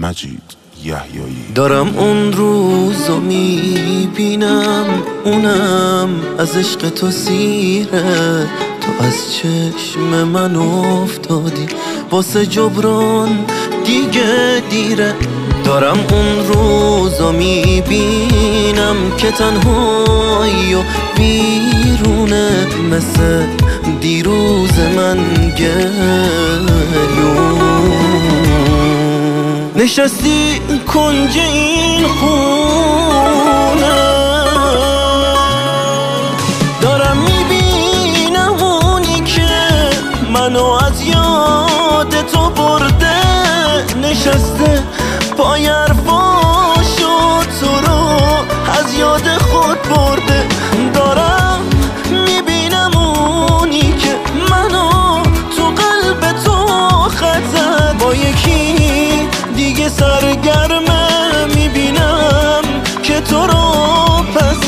مجید یحیایی. دارم اون روزو میبینم، اونم از عشق تو سیره. تو از چشم من افتادی، واسه جبران دیگه دیره. دارم اون روزو میبینم که تنهایی و بیرونه، مثل دیروز من گریون. نشستی کنج این خونه، دارم میبینم اونی که منو از یاد تو برده. نشسته پای حرفاشو تو رو از یاد خود برده. دارم میبینم اونی که منو تو قلب تو خط زد، با یکی دیگه سرگرمه. میبینم که تو رو پس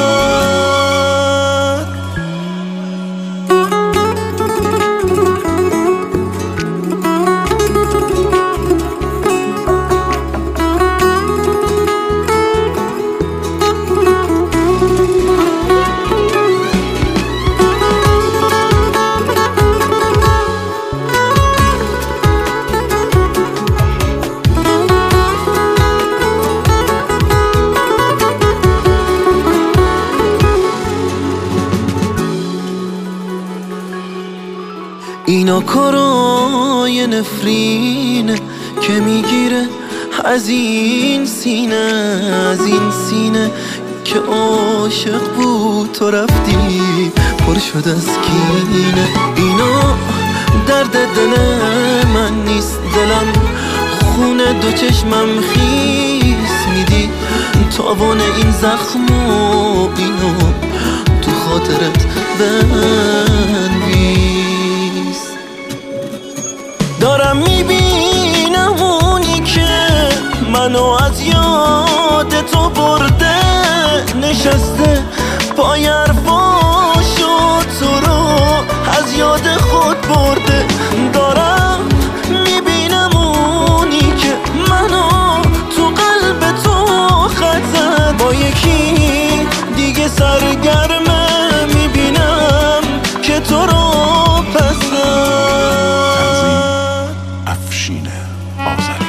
اینا کارای نفرینه که میگیره از این سینه، از این سینه که عاشق بود تو رفتی پر شد از کینه. اینا درد دل من نیست، دلم خونه دو چشمم خیس میدی. تاوان این زخم و اینو تو خاطرت بنویس. دارم میبینم اونی که منو از یاد تو برده. نشسته پای حرفاشو تو رو از یاد خود برده. دارم میبینم اونی که منو تو قلب تو خط زد، با یکی دیگه سرگرمه. میبینم که تو رو پس افشین آذری.